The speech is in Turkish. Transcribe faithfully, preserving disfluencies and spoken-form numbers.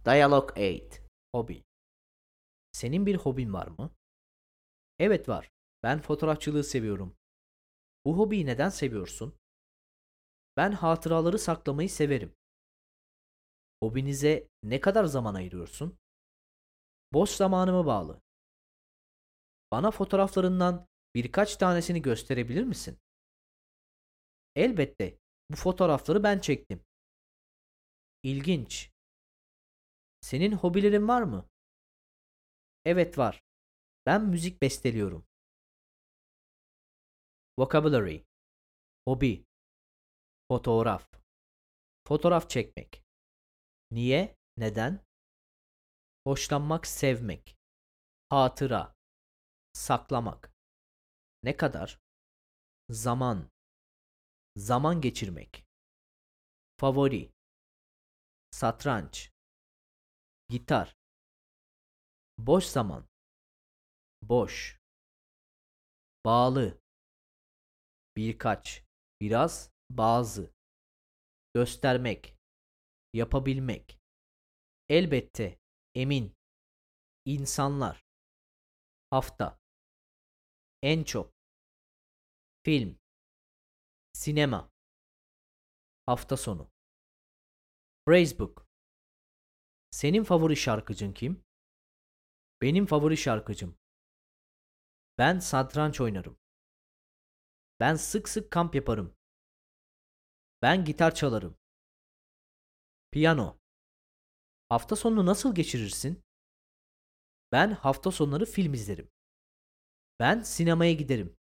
Dialog eight. Hobi. Senin bir hobin var mı? Evet var. Ben fotoğrafçılığı seviyorum. Bu hobiyi neden seviyorsun? Ben hatıraları saklamayı severim. Hobinize ne kadar zaman ayırıyorsun? Boş zamanıma bağlı. Bana fotoğraflarından birkaç tanesini gösterebilir misin? Elbette. Bu fotoğrafları ben çektim. İlginç. Senin hobilerin var mı? Evet var. Ben müzik besteliyorum. Vocabulary. Hobi. Fotoğraf. Fotoğraf çekmek. Niye? Neden? Hoşlanmak, sevmek. Hatıra. Saklamak. Ne kadar? Zaman. Zaman geçirmek. Favori. Satranç. Gitar. Boş zaman. Boş. Bağlı. Birkaç. Biraz. Bazı. Göstermek. Yapabilmek. Elbette. Emin. İnsanlar. Hafta. En çok. Film. Sinema. Hafta sonu. Phrasebook. Senin favori şarkıcın kim? Benim favori şarkıcım. Ben satranç oynarım. Ben sık sık kamp yaparım. Ben gitar çalarım. Piyano. Hafta sonunu nasıl geçirirsin? Ben hafta sonları film izlerim. Ben sinemaya giderim.